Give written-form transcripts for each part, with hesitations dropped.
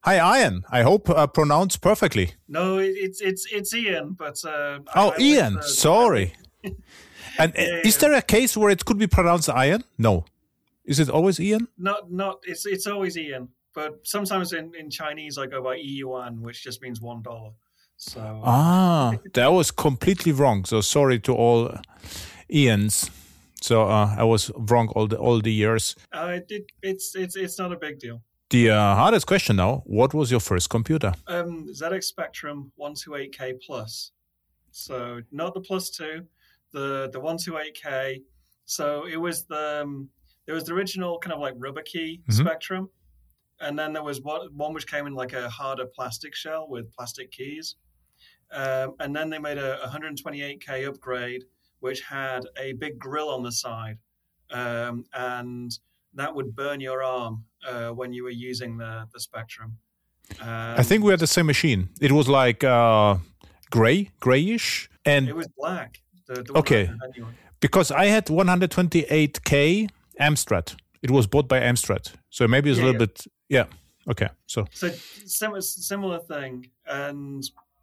Hi, Ian. I hope pronounced perfectly. No, it's Ian, but Ian. Sorry. And is there a case where it could be pronounced Ian? No. Is it always Ian? Not. It's always Ian, but sometimes in Chinese I go by Yuan, which just means $1. So that was completely wrong. So sorry to all Ians. So I was wrong all the years. It's not a big deal. The hardest question now, what was your first computer? ZX Spectrum 128K Plus. So not the Plus 2, the 128K. So it was there was the original kind of like rubber key Spectrum. And then there was one which came in like a harder plastic shell with plastic keys. And then they made a 128K upgrade, which had a big grill on the side. And that would burn your arm when you were using the Spectrum. I think we had the same machine. It was like grayish, and it was black. Okay, because I had 128K Amstrad. It was bought by Amstrad, so maybe it's a little bit. Yeah. Okay. So similar thing, and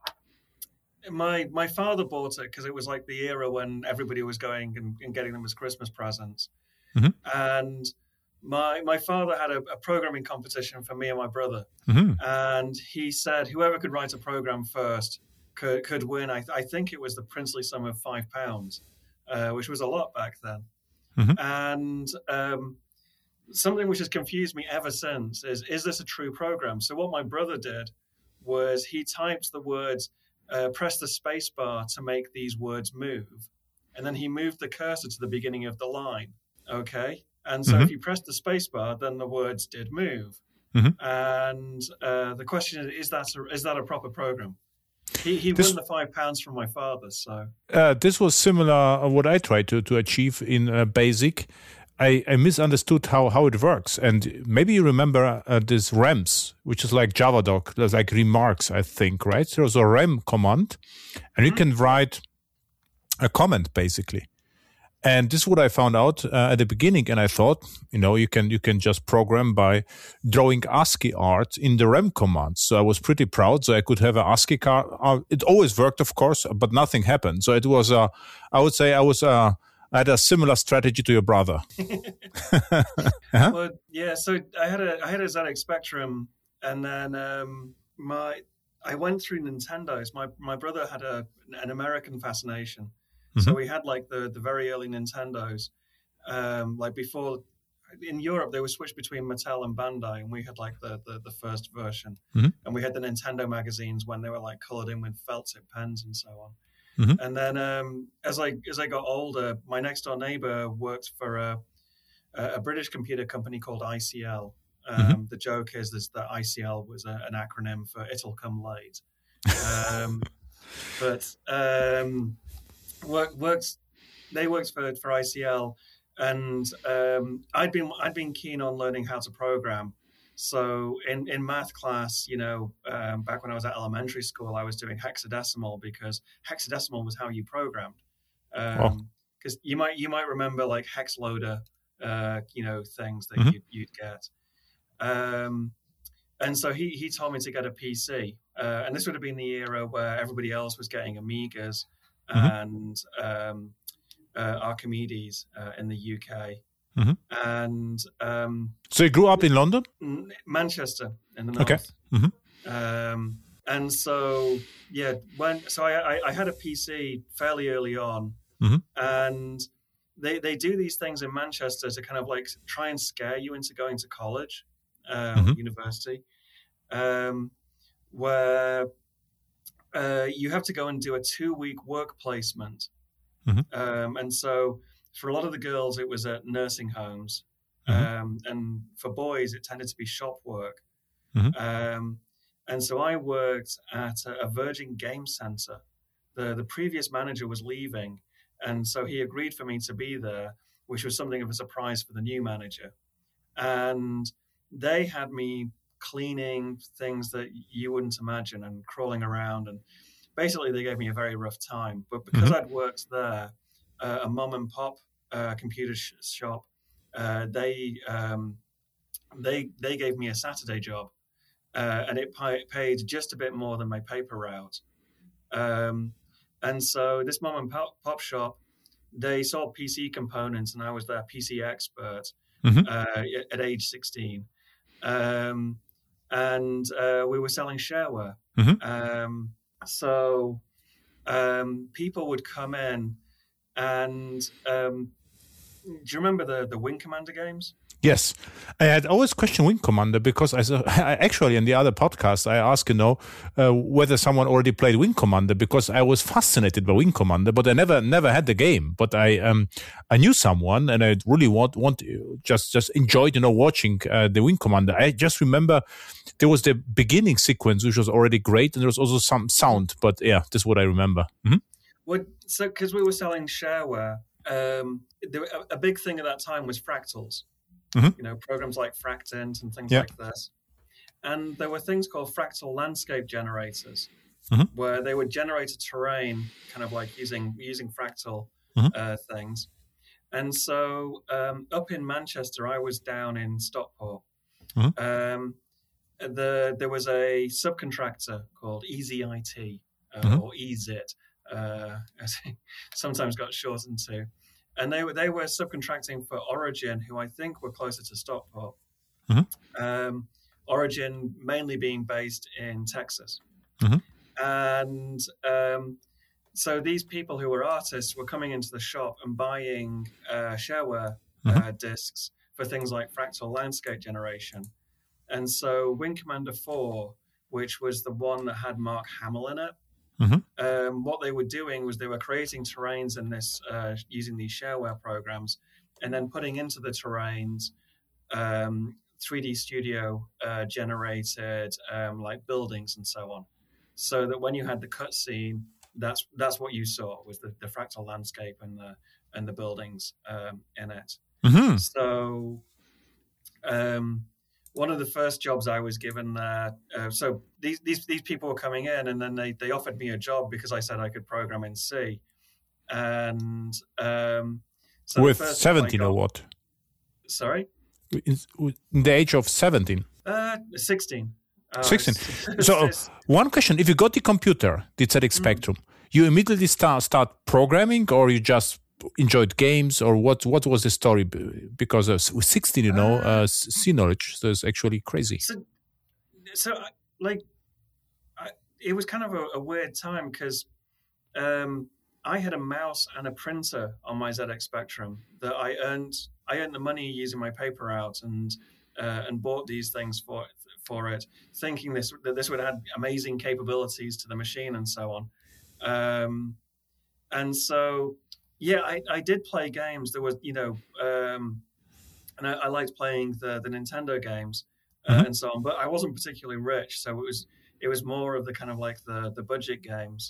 my father bought it because it was like the era when everybody was going and getting them as Christmas presents, and. My father had a programming competition for me and my brother, and he said whoever could write a program first could win. I think it was the princely sum of £5, which was a lot back then. And something which has confused me ever since is this a true program? So what my brother did was he typed the words, press the space bar to make these words move, and then he moved the cursor to the beginning of the line. Okay. And so if you pressed the space bar, then the words did move. And the question is that a proper program? He won the £5 from my father. So this was similar what I tried to achieve in BASIC. I misunderstood how it works. And maybe you remember this rems, which is like Javadoc. There's like remarks, I think, right? There's a rem command, and you can write a comment, basically. And this is what I found out at the beginning, and I thought, you can just program by drawing ASCII art in the rem command. So I was pretty proud. So I could have an ASCII card. It always worked, of course, but nothing happened. So it was, I would say, I had a similar strategy to your brother. Well, yeah. So I had a ZX Spectrum, and then I went through Nintendos. My brother had an American fascination. So we had like the very early Nintendos, like before in Europe they were switched between Mattel and Bandai, and we had like the first version, and we had the Nintendo magazines when they were like colored in with felt tip pens and so on. And then as I got older, my next door neighbor worked for a British computer company called ICL. The joke is that ICL was an acronym for It'll Come Late, but. They worked for ICL, and I'd been keen on learning how to program. So in math class, back when I was at elementary school, I was doing hexadecimal because hexadecimal was how you programmed. Because you might remember like hex loader, things that you'd get. And so he told me to get a PC, and this would have been the era where everybody else was getting Amigas. And Archimedes in the UK. And so you grew up in London? Manchester in the north. Okay. And so, I had a PC fairly early on. And they do these things in Manchester to kind of like try and scare you into going to college, university, where... you have to go and do a 2-week work placement. And so for a lot of the girls, it was at nursing homes. And for boys, it tended to be shop work. And so I worked at a Virgin Game Center. The previous manager was leaving. And so he agreed for me to be there, which was something of a surprise for the new manager. And they had me cleaning things that you wouldn't imagine and crawling around, and basically they gave me a very rough time. But because I'd worked there, a mom and pop computer shop, they gave me a Saturday job, and it paid just a bit more than my paper route. And so this mom and pop shop, they sold PC components, and I was their PC expert at age 16. And we were selling shareware. So people would come in, and do you remember the Wing Commander games? Yes, I had always questioned Wing Commander because I actually in the other podcast I asked whether someone already played Wing Commander, because I was fascinated by Wing Commander, but I never had the game. But I knew someone, and I really just enjoyed watching the Wing Commander. I just remember there was the beginning sequence which was already great, and there was also some sound. But yeah, this is what I remember. Well, so because we were selling shareware, a big thing at that time was fractals. Programs like Fractint and things like this. And there were things called fractal landscape generators, where they would generate a terrain kind of like using fractal things. And so up in Manchester, I was down in Stockport. There was a subcontractor called EasyIT or EasyIT, as it sometimes got shortened to. And they were subcontracting for Origin, who I think were closer to Stockport. Origin mainly being based in Texas. And so these people who were artists were coming into the shop and buying shareware discs for things like fractal landscape generation. And so Wing Commander 4, which was the one that had Mark Hamill in it, what they were doing was they were creating terrains in this using these shareware programs, and then putting into the terrains 3D Studio generated like buildings and so on, so that when you had the cutscene, that's what you saw was the fractal landscape and the buildings in it. So one of the first jobs I was given there, so these people were coming in, and then they offered me a job because I said I could program in C. And so with 17 or what? Sorry? In the age of 17? 16. 16. So one question, if you got the computer, the ZX Spectrum, you immediately start programming, or you just enjoyed games, or what was the story? Because with 16, C knowledge, so it's actually crazy. So it was kind of a weird time, because I had a mouse and a printer on my ZX Spectrum that I earned the money using my paper route and bought these things for it, thinking that this would add amazing capabilities to the machine and so on. And so, yeah, I did play games. There was, and I liked playing the Nintendo games and so on, but I wasn't particularly rich, so it was more of the kind of like the budget games.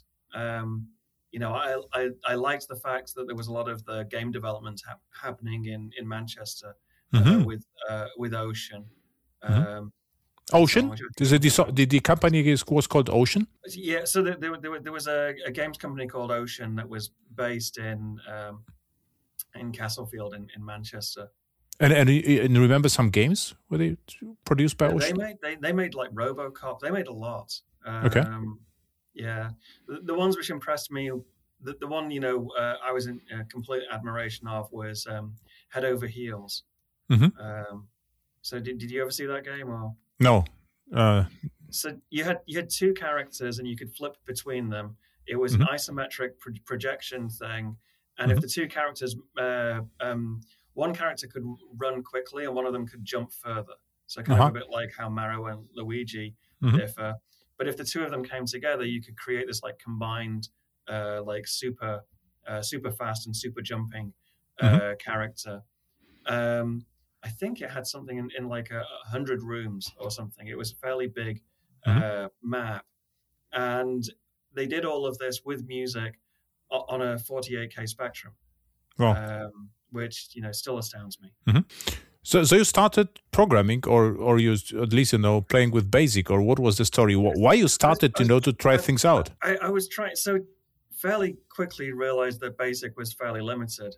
I liked the fact that there was a lot of the game development happening in Manchester with Ocean. Ocean? The company was called Ocean? Yeah, so there was a games company called Ocean that was based in Castlefield in Manchester. And remember some games were they produced by Ocean? They made like RoboCop. They made a lot. Okay. Yeah, the ones which impressed me, the one I was in complete admiration of was Head Over Heels. So did you ever see that game or no? So you had two characters and you could flip between them. It was an isometric projection thing, and if the two characters, one character could run quickly and one of them could jump further. So kind of a bit like how Mario and Luigi differ. But if the two of them came together, you could create this like combined, like super fast and super jumping character. I think it had something in like 100 rooms or something. It was a fairly big map, and they did all of this with music on a 48K Spectrum, which still astounds me. So you started programming, or you at least playing with BASIC, or what was the story? Why you started to try things out? I was trying, so fairly quickly realized that BASIC was fairly limited.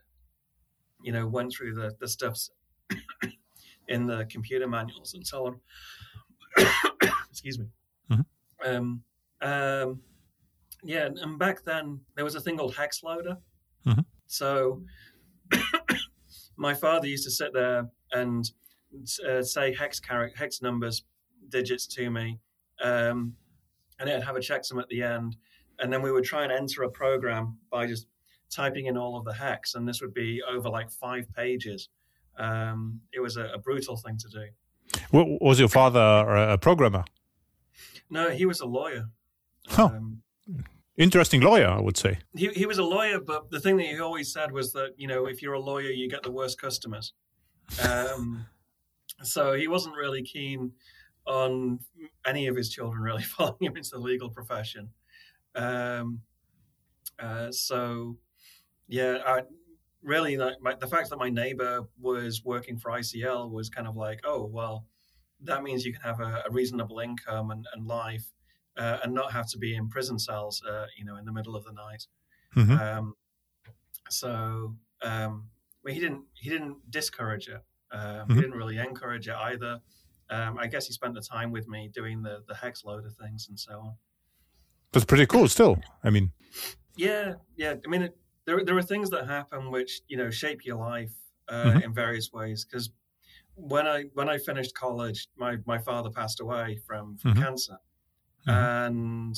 Went through the stuffs in the computer manuals and so on. Excuse me. Mm-hmm. Yeah, and back then there was a thing called hex loader. Mm-hmm. So my father used to sit there and say hex numbers, digits to me, and it'd have a checksum at the end, and then we would try and enter a program by just typing in all of the hex, and this would be over like 5 pages. It was a brutal thing to do. Was your father a programmer? No, he was a lawyer. Interesting lawyer, I would say. He was a lawyer, but the thing that he always said was that, if you're a lawyer, you get the worst customers. So he wasn't really keen on any of his children really following him into the legal profession. So, yeah, the fact that my neighbor was working for ICL was kind of like, oh, well, that means you can have a reasonable income and life. And not have to be in prison cells, in the middle of the night. Mm-hmm. But he didn't discourage it. Mm-hmm. He didn't really encourage it either. I guess he spent the time with me doing the hex loader things and so on. That's pretty cool. Still, I mean, yeah. I mean, there are things that happen which shape your life mm-hmm. in various ways. Because when I finished college, my father passed away from mm-hmm. cancer. And,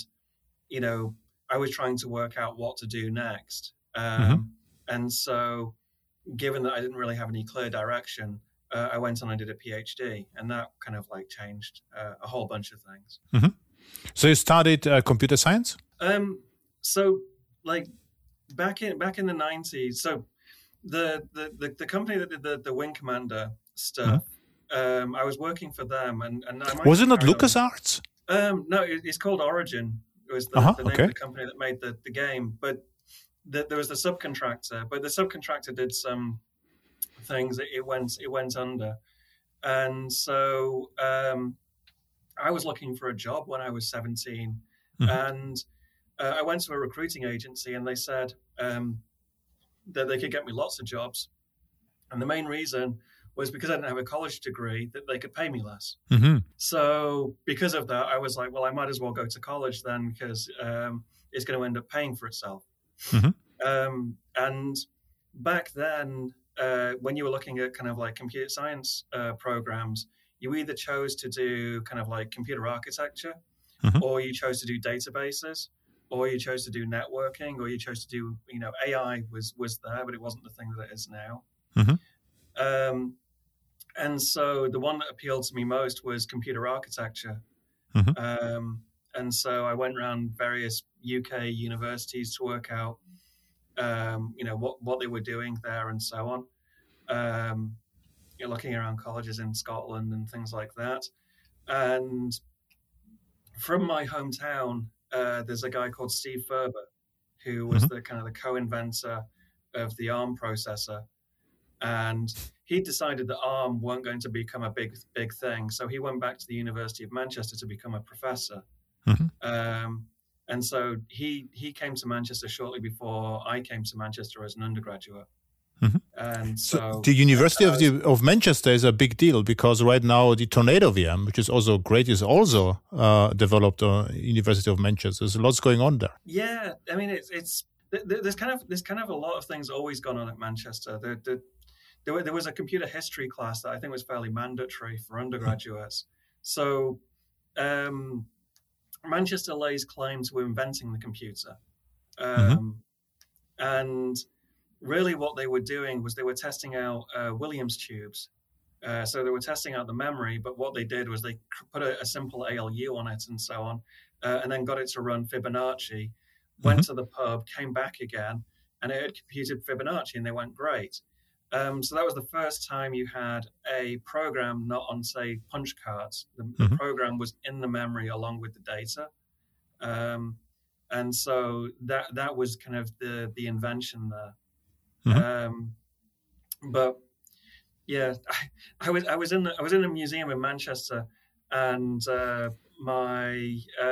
I was trying to work out what to do next. Mm-hmm. And so given that I didn't really have any clear direction, I went on and did a PhD, and that kind of like changed a whole bunch of things. Mm-hmm. So you studied computer science? So like back in the 90s, so the company that did the Wing Commander stuff, mm-hmm. I was working for them, and was it not LucasArts? No, it's called Origin. It was the name of the company that made the game. But there was the subcontractor. But the subcontractor did some things. It went under. And so I was looking for a job when I was 17. Mm-hmm. And I went to a recruiting agency, and they said that they could get me lots of jobs. And the main reason was because I didn't have a college degree, that they could pay me less. Mm-hmm. So because of that, I was like, well, I might as well go to college then, because it's going to end up paying for itself. Mm-hmm. And back then, when you were looking at kind of like computer science programs, you either chose to do kind of like computer architecture, mm-hmm. or you chose to do databases, or you chose to do networking, or you chose to do, AI was there, but it wasn't the thing that it is now. Mm-hmm. And so the one that appealed to me most was computer architecture. Mm-hmm. And so I went around various UK universities to work out, what they were doing there and so on. Looking around colleges in Scotland and things like that. And from my hometown, there's a guy called Steve Ferber, who was mm-hmm. the co-inventor of the ARM processor. And he decided that ARM weren't going to become a big thing. So he went back to the University of Manchester to become a professor. Mm-hmm. And so he came to Manchester shortly before I came to Manchester as an undergraduate. Mm-hmm. And so the University of Manchester is a big deal, because right now the Tornado VM, which is also great, is also developed at University of Manchester. There's lots going on there. Yeah, I mean there's kind of a lot of things always gone on at Manchester. There was a computer history class that I think was fairly mandatory for undergraduates. So Manchester lays claim to inventing the computer. And really what they were doing was they were testing out Williams tubes. So they were testing out the memory, but what they did was they put a simple ALU on it and so on, and then got it to run Fibonacci, went to the pub, came back again, and it had computed Fibonacci, and they went, great. So that was the first time you had a program not on, say, punch cards. The program was in the memory along with the data. And so that was kind of the invention there. But yeah, I was in a museum in Manchester, and my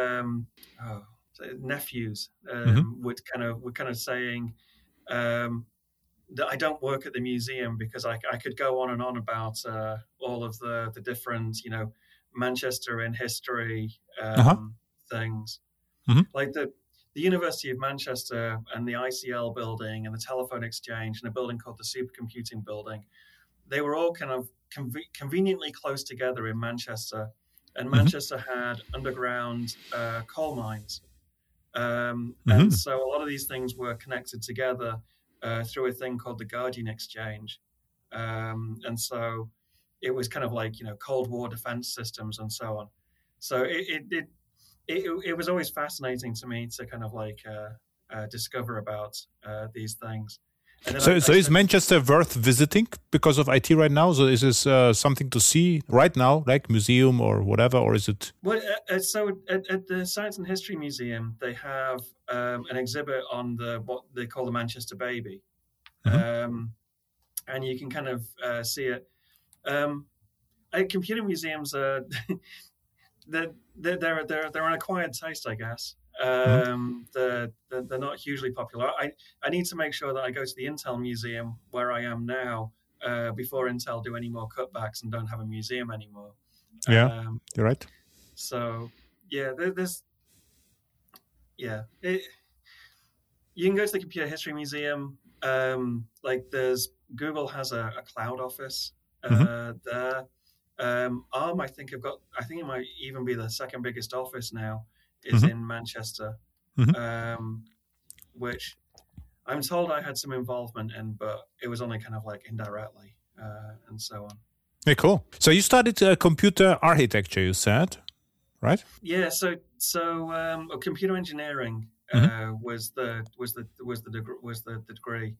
nephews were kind of saying that I don't work at the museum because I could go on and on about all of the different Manchester in history things. Like the University of Manchester and the ICL building and the telephone exchange and a building called the Supercomputing Building, they were all kind of conveniently close together in Manchester. And Manchester had underground coal mines. And so a lot of these things were connected together through a thing called the Guardian Exchange. And so it was kind of like, Cold War defense systems and so on. So it was always fascinating to me to kind of like discover about these things. So is Manchester worth visiting because of IT right now? So is this something to see right now, like museum or whatever, or is it? Well, so at the Science and History Museum, they have an exhibit on what they call the Manchester Baby, and you can kind of see it. Computer museums are they're an acquired taste, I guess. They're not hugely popular. I need to make sure that I go to the Intel Museum where I am now before Intel do any more cutbacks and don't have a museum anymore. Yeah, you're right. So yeah, you can go to the Computer History Museum. Google has a cloud office there. ARM, I think it might even be the second biggest office now. Is in Manchester, which I'm told I had some involvement in, but it was only kind of like indirectly and so on. Yeah, cool. So you studied computer architecture, you said, right? Yeah. So computer engineering was the degree,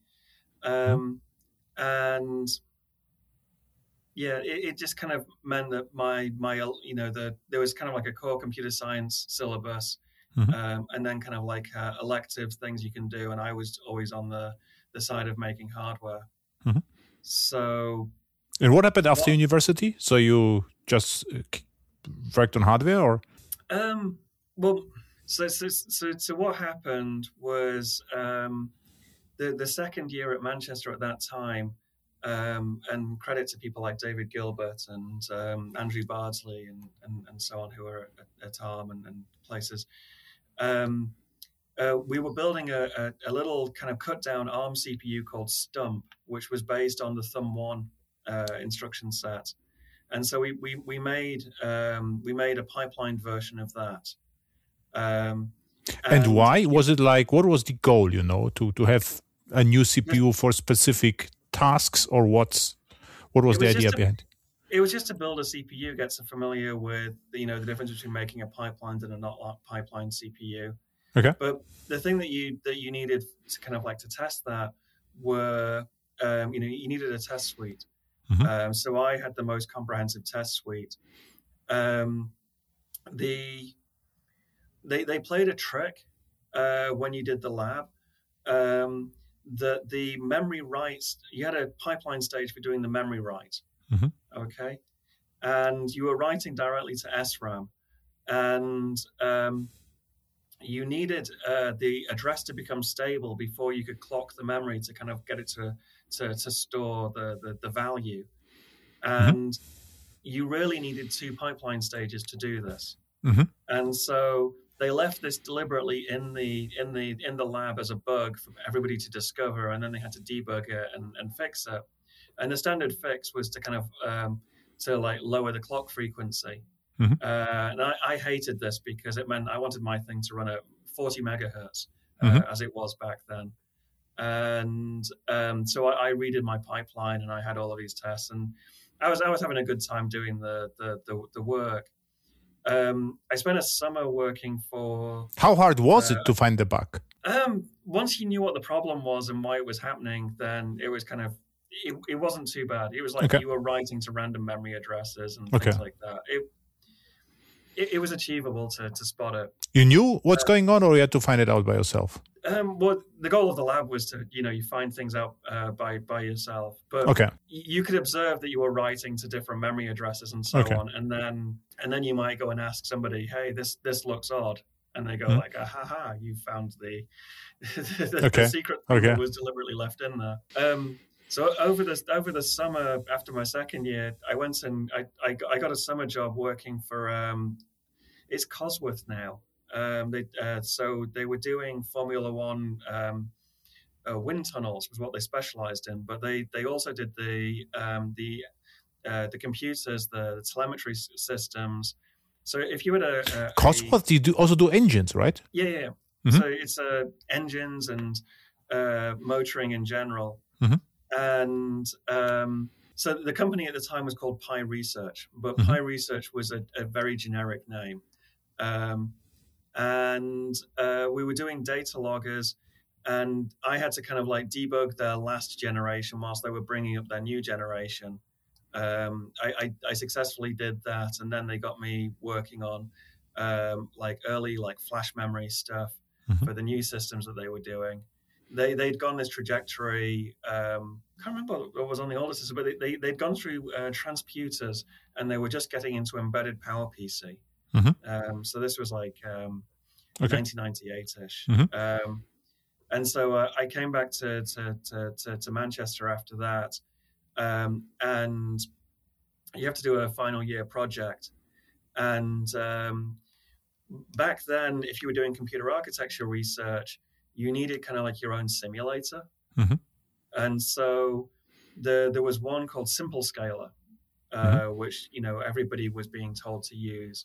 and yeah, it just kind of meant that there was kind of like a core computer science syllabus, and then kind of like elective things you can do. And I was always on the side of making hardware. So, and what happened after university? So you just worked on hardware, or? So what happened was the second year at Manchester at that time. And credit to people like David Gilbert and Andrew Bardsley and so on, who are at ARM and places. We were building a little kind of cut down ARM CPU called Stump, which was based on the Thumb1 instruction set. And so we made a pipelined version of that. And why was it like? What was the goal? To have a new CPU for specific tasks, or what was the idea behind? It was just to build a CPU, get familiar with the difference between making a pipelined and a not pipelined CPU. Okay. But the thing that you needed to kind of like to test that were you needed a test suite. So I had the most comprehensive test suite. They played a trick when you did the lab. The memory writes, you had a pipeline stage for doing the memory write, okay? And you were writing directly to SRAM. And you needed the address to become stable before you could clock the memory to kind of get it to store the value. And you really needed two pipeline stages to do this. And so they left this deliberately in the lab as a bug for everybody to discover, and then they had to debug it and fix it. And the standard fix was to kind of to like lower the clock frequency. And I hated this because it meant I wanted my thing to run at 40 megahertz as it was back then. And so I redid my pipeline, and I had all of these tests, and I was having a good time doing the work. I spent a summer working for... How hard was it to find the bug? Once you knew what the problem was and why it was happening, then it was kind of... It wasn't too bad. It was like you were writing to random memory addresses and things like that. It was achievable to spot it. You knew what's going on, or you had to find it out by yourself? Well, the goal of the lab was to, you find things out by yourself. But you could observe that you were writing to different memory addresses and so on, and then you might go and ask somebody, "Hey, this looks odd," and they go like, "Ha you found the secret thing that was deliberately left in there." So over the summer after my second year, I went and I got a summer job working for it's Cosworth now. So they were doing Formula One wind tunnels was what they specialized in, but they also did the computers, the telemetry systems. So if you had Cosworth, you also do engines, right? Yeah. Mm-hmm. So it's engines and motoring in general. Mm-hmm. And so the company at the time was called Pi Research, but Pi Research was a very generic name. And we were doing data loggers, and I had to kind of like debug their last generation whilst they were bringing up their new generation. I successfully did that, and then they got me working on like early like flash memory stuff for the new systems that they were doing. They'd gone this trajectory. Can't remember what was on the older system, but they'd gone through transputers, and they were just getting into embedded PowerPC. So this was like 1998-ish. And so I came back to Manchester after that. And you have to do a final year project. And back then, if you were doing computer architecture research, you needed kind of like your own simulator. And so there was one called Simple Scaler, which, everybody was being told to use.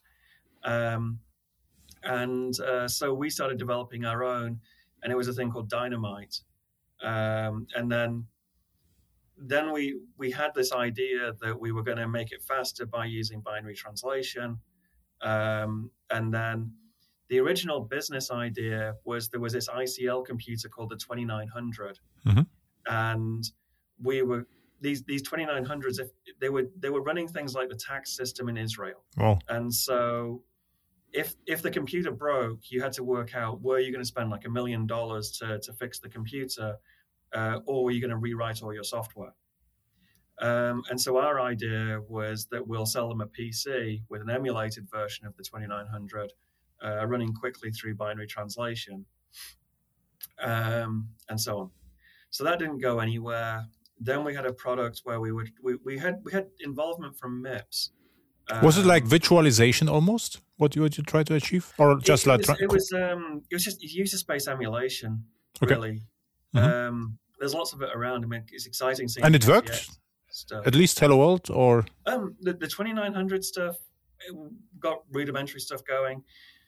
So we started developing our own, and it was a thing called Dynamite. And then we had this idea that we were going to make it faster by using binary translation. And then the original business idea was there was this ICL computer called the 2900. And we were these 2900s, if they were running things like the tax system in Israel. Wow. And so if the computer broke, you had to work out, were you going to spend like $1 million to fix the computer, or were you going to rewrite all your software? And so our idea was that we'll sell them a PC with an emulated version of the 2900, running quickly through binary translation, and so on. So that didn't go anywhere. Then we had a product where we had involvement from MIPS. Was it like virtualization almost? What you try to achieve, or just it was just user space emulation, really. There's lots of it around. I mean, it's exciting seeing. And it worked. Stuff. At least Hello World, or the 2900 stuff, it got rudimentary stuff going.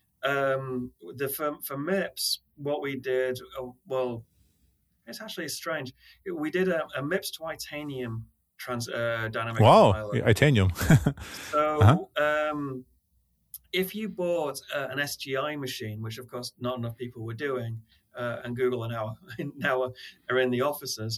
For MIPS, what we did, it's actually strange. We did a MIPS to Itanium dynamic compiler. Itanium. So if you bought an SGI machine, which of course not enough people were doing, and Google now are in the offices,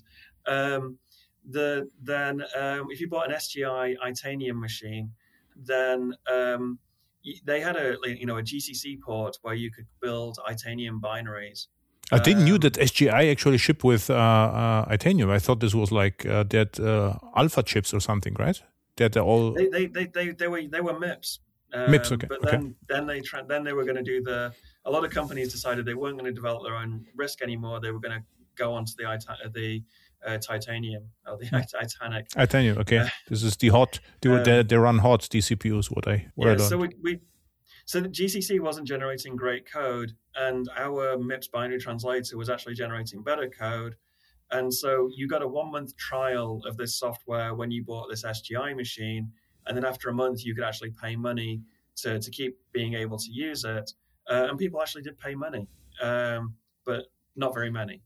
then if you bought an SGI Itanium machine, then they had a GCC port where you could build Itanium binaries. I didn't knew that SGI actually shipped with Itanium. I thought this was like that Alpha chips or something, right? That they're all they were MIPS. MIPS, okay. But then they were going to do a lot of companies decided they weren't going to develop their own RISC anymore. They were going to go onto the Titanium or the Titanic. Titanium, okay. This is the hot. They run hot. These CPUs. So the GCC wasn't generating great code, and our MIPS binary translator was actually generating better code. And so you got a 1-month trial of this software when you bought this SGI machine, and then after a month you could actually pay money to keep being able to use it. And people actually did pay money, but not very many.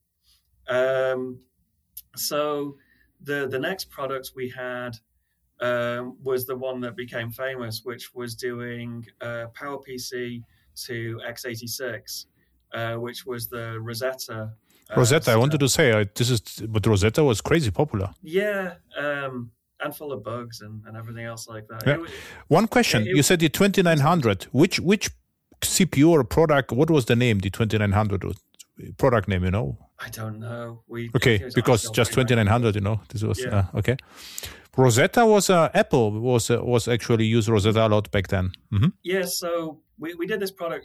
So the next product we had was the one that became famous, which was doing PowerPC to x86, which was the Rosetta. Rosetta, I wanted to say but Rosetta was crazy popular. Yeah, and full of bugs and everything else like that. Yeah. One question: you said the 2900. Which CPU or product? What was the name? The 2900 product name, I don't know. Because just 2900, this was okay. Rosetta was Apple was actually used Rosetta a lot back then. Yeah, so we did this product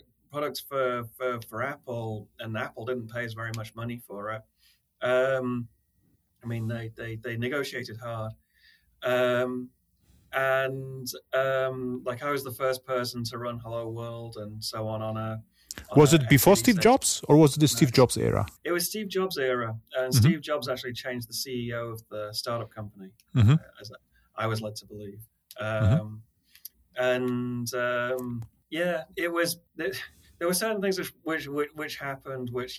for Apple, and Apple didn't pay us very much money for it. I mean, they negotiated hard. Like I was the first person to run Hello World and so on was it before Steve Jobs, or was it the Steve Jobs era? It was Steve Jobs era, and Steve Jobs actually changed the CEO of the startup company, as I was led to believe. Yeah, it was. There were certain things which happened, which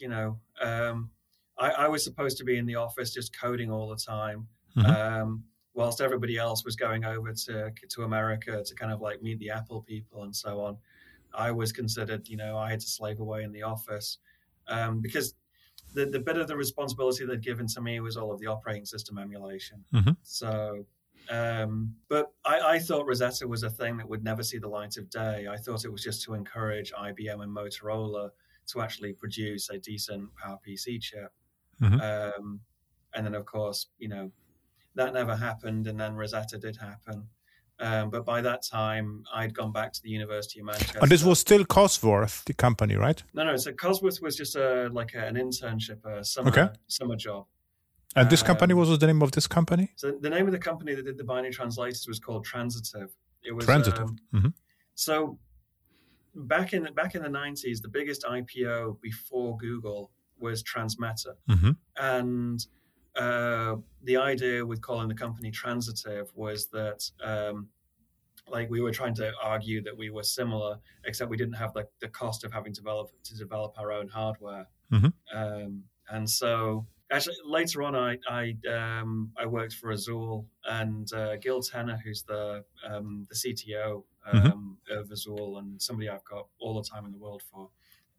I was supposed to be in the office just coding all the time, whilst everybody else was going over to America to kind of like meet the Apple people and so on. I was considered, I had to slave away in the office because the bit of the responsibility they'd given to me was all of the operating system emulation. So, but I thought Rosetta was a thing that would never see the light of day. I thought it was just to encourage IBM and Motorola to actually produce a decent PowerPC chip. And then, of course, that never happened, and then Rosetta did happen. But by that time, I'd gone back to the University of Manchester. And this was still Cosworth, the company, right? No. So Cosworth was just an internship, a summer job. And this company, what was the name of this company? So the name of the company that did the binary translators was called Transitive. It was Transitive. So back in the 90s, the biggest IPO before Google was Transmeta, and the idea with calling the company Transitive was that we were trying to argue that we were similar, except we didn't have the cost of having to develop our own hardware. And so actually later on I worked for Azul, and Gil Tenner, who's the CTO of Azul and somebody I've got all the time in the world for,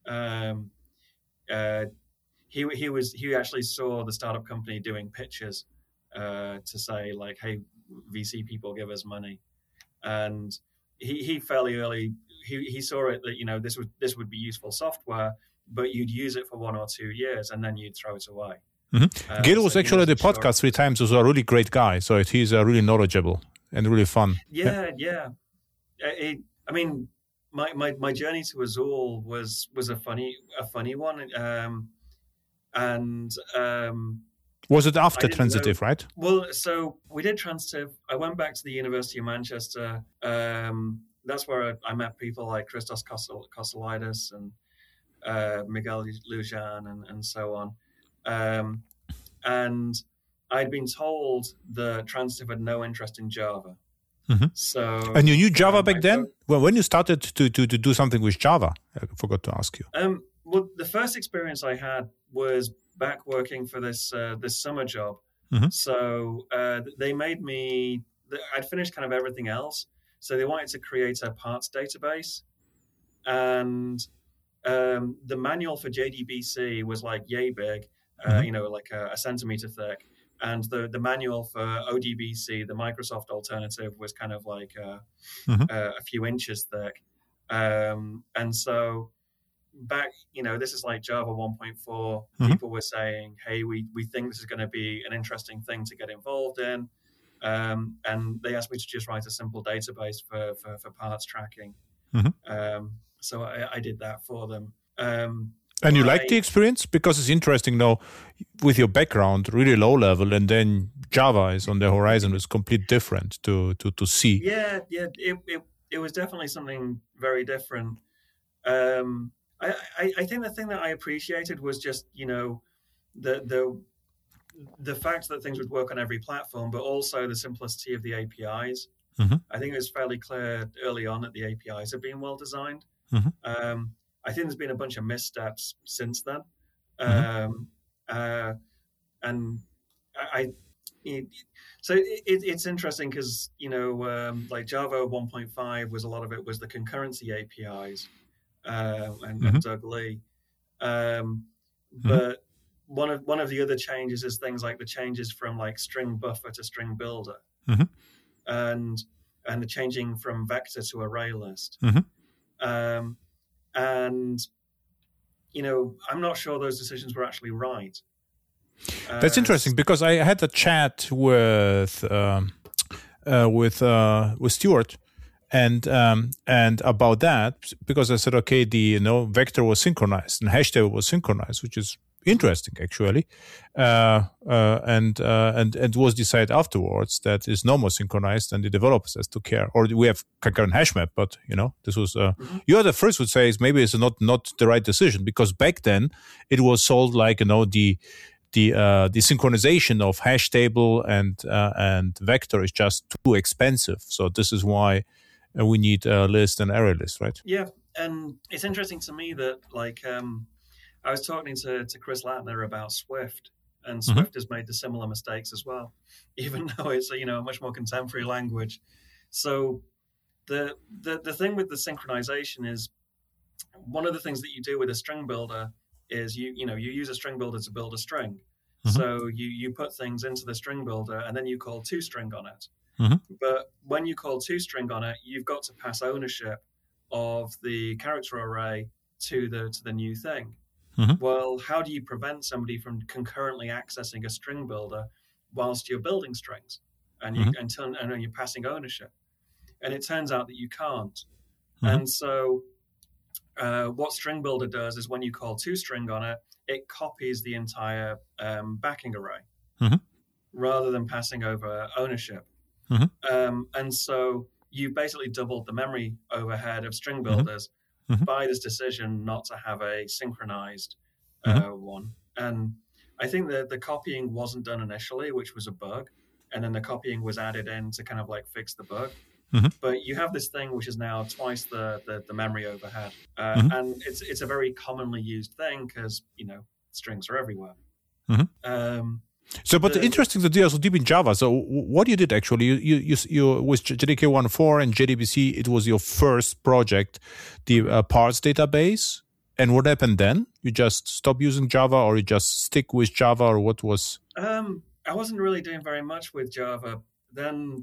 he actually saw the startup company doing pitches to say like, hey, VC people, give us money. And he fairly early, he saw it that, this would be useful software, but you'd use it for 1 or 2 years and then you'd throw it away. Gil was actually at the podcast 3 times. He was a really great guy. So he's really knowledgeable and really fun. Yeah. I mean, my journey to Azul was a funny one. Was it after Transitive, right? Well, so we did Transitive. I went back to the University of Manchester. That's where I met people like Christos Kostelidis and Miguel Lujan and so on. And I'd been told that Transitive had no interest in Java. So, and you knew Java back then? Well, when you started to do something with Java, I forgot to ask you. Well, the first experience I had was back working for this summer job. So they made me. I'd finished kind of everything else, so they wanted to create a parts database, and the manual for JDBC was like yay big, like a centimeter thick. And the manual for ODBC, the Microsoft alternative, was kind of like a few inches thick. And so back, this is like Java 1.4. People were saying, hey, we think this is going to be an interesting thing to get involved in. And they asked me to just write a simple database for parts tracking. So I did that for them. And you like the experience? Because it's interesting now, with your background, really low level, and then Java is on the horizon. It's completely different to see. Yeah. It was definitely something very different. I think the thing that I appreciated was just, the fact that things would work on every platform, but also the simplicity of the APIs. I think it was fairly clear early on that the APIs have been well designed. I think there's been a bunch of missteps since then. So it's interesting because, like Java 1.5 was a lot of it was the concurrency APIs and Doug Lee. But one of the other changes is things like the changes from like string buffer to string builder, and the changing from vector to array list. And, I'm not sure those decisions were actually right. That's interesting because I had a chat with Stuart and about that, because I said, okay, the vector was synchronized and hashtag was synchronized, which is interesting, actually. And it was decided afterwards that it's no more synchronized, and the developers has to care. Or we have concurrent hash map, but this was. You are the first would say is maybe it's not the right decision, because back then it was sold like the synchronization of hash table and vector is just too expensive. So this is why we need a list and array list, right? Yeah, and it's interesting to me that I was talking to Chris Lattner about Swift, and Swift has made the similar mistakes as well, even though it's a much more contemporary language. So the thing with the synchronization is, one of the things that you do with a string builder is you use a string builder to build a string. So you put things into the string builder, and then you call toString on it. But when you call toString on it, you've got to pass ownership of the character array to the new thing. Well, how do you prevent somebody from concurrently accessing a string builder whilst you're building strings and you're passing ownership? And it turns out that you can't. And so what string builder does is, when you call toString on it, it copies the entire backing array rather than passing over ownership. And so you basically doubled the memory overhead of string builders by this decision not to have a synchronized one. And I think that the copying wasn't done initially, which was a bug, and then the copying was added in to kind of like fix the bug. But you have this thing which is now twice the memory overhead, and it's a very commonly used thing because strings are everywhere. But interesting that you are so deep in Java. So what you did actually, you with JDK 1.4 and JDBC, it was your first project, the parts database. And what happened then? You just stop using Java, or you just stick with Java, or what was? I wasn't really doing very much with Java. Then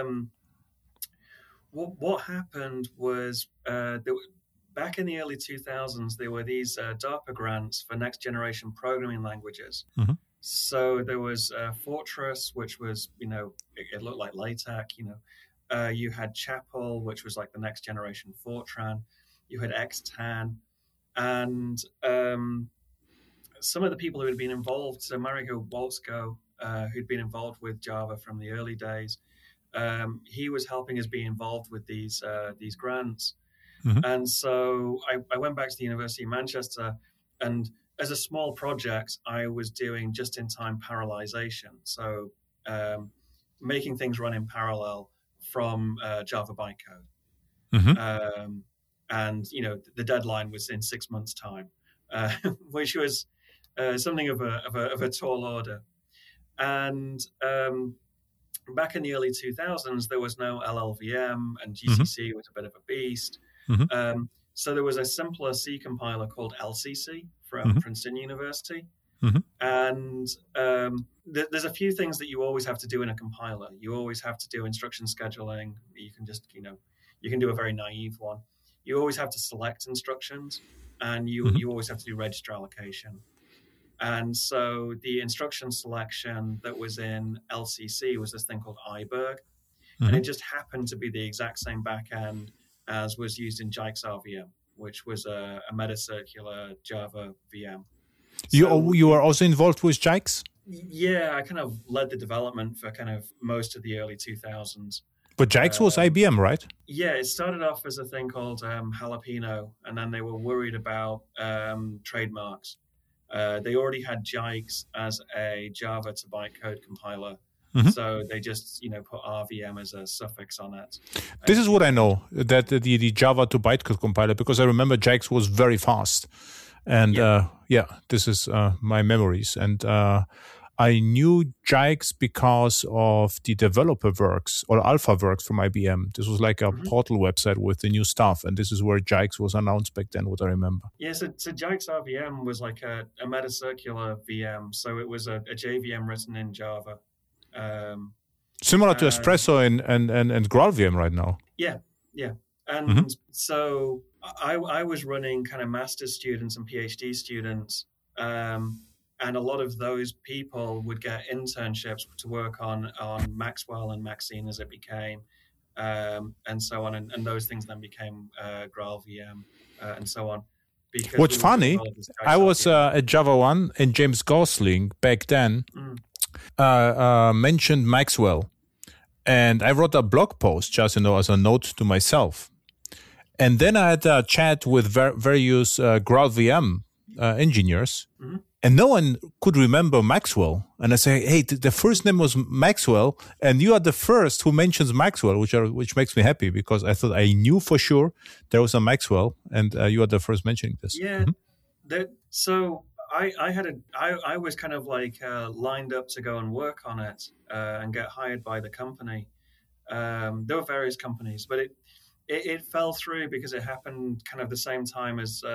what happened was back in the early 2000s, there were these DARPA grants for next generation programming languages. So there was Fortress, which was, it looked like LaTeX, you had Chapel, which was like the next generation Fortran. You had Xtan. And some of the people who had been involved, so Marigo Waltzko, who'd been involved with Java from the early days, he was helping us be involved with these grants. And so I went back to the University of Manchester, and as a small project, I was doing just-in-time parallelization. So making things run in parallel from Java bytecode. And, the deadline was in 6 months' time, which was something of a tall order. And back in the early 2000s, there was no LLVM, and GCC was a bit of a beast. So there was a simpler C compiler called LCC from Princeton University. And there's a few things that you always have to do in a compiler. You always have to do instruction scheduling. You can just, you can do a very naive one. You always have to select instructions, and you always have to do register allocation. And so the instruction selection that was in LCC was this thing called iBerg. And it just happened to be the exact same backend as was used in JIKES RVM, which was a metacircular Java VM. You are also involved with JIKES? Yeah, I kind of led the development for kind of most of the early 2000s. But JIKES was IBM, right? Yeah, it started off as a thing called Jalapeno, and then they were worried about trademarks. They already had JIKES as a Java to bytecode compiler, so they just put RVM as a suffix on it. This is what I know, that the Java to bytecode compiler, because I remember JIKES was very fast, and this is my memories. And I knew JIKES because of the developer works or alpha works from IBM. This was like a portal website with the new stuff, and this is where JIKES was announced back then, what I remember. Yeah, so JIKES RVM was like a metacircular VM, so it was a JVM written in Java. Similar to Espresso and GraalVM right now. Yeah. And so I was running kind of master's students and PhD students, and a lot of those people would get internships to work on Maxwell and Maxine as it became, and so on. And those things then became GraalVM and so on. because what's funny, I was at Java 1 and James Gosling back then mentioned Maxwell. And I wrote a blog post just, as a note to myself. And then I had a chat with various GraalVM engineers, and no one could remember Maxwell. And I say, hey, the first name was Maxwell, and you are the first who mentions Maxwell, which makes me happy, because I thought I knew for sure there was a Maxwell, and you are the first mentioning this. Yeah. So I was kind of like lined up to go and work on it and get hired by the company. There were various companies, but it fell through because it happened kind of the same time as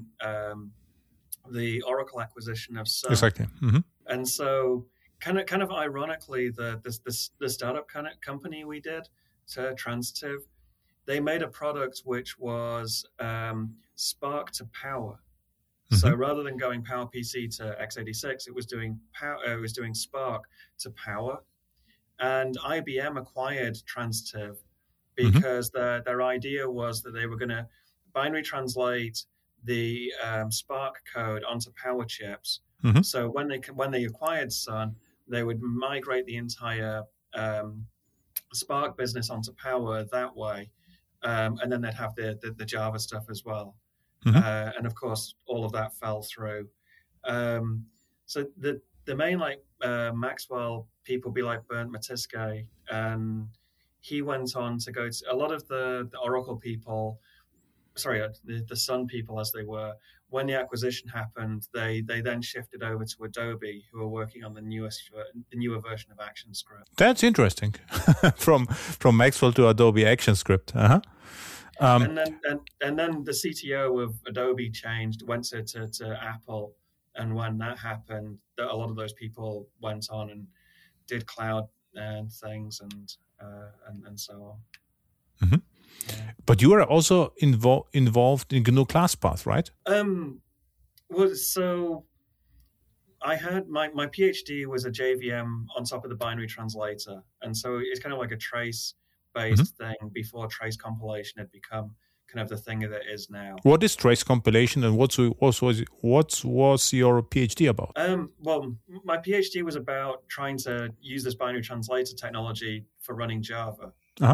the Oracle acquisition of Sun. Exactly. And so kind of ironically, the startup kind of company we did, Transitive, they made a product which was Spark to Power. So rather than going PowerPC to x86, it was doing Spark to Power. And IBM acquired Transitive because their idea was that they were going to binary translate the Spark code onto Power chips. So when they acquired Sun, they would migrate the entire Spark business onto Power that way, and then they'd have the Java stuff as well. And of course, all of that fell through. So the main Maxwell people be like Bernd Matiske, and he went on to go to a lot of the Oracle people. Sorry, the Sun people, as they were, when the acquisition happened, they then shifted over to Adobe, who are working on the newer version of ActionScript. That's interesting. from Maxwell to Adobe ActionScript. And then the CTO of Adobe changed, went to Apple, and when that happened, a lot of those people went on and did cloud and things and so on. Yeah. But you are also involved in GNU ClassPath, right? Well, so I had my PhD was a JVM on top of the binary translator, and so it's kind of like a trace-based thing before trace compilation had become kind of the thing that it is now. What is trace compilation, and what was your PhD about? Well, my PhD was about trying to use this binary translator technology for running Java.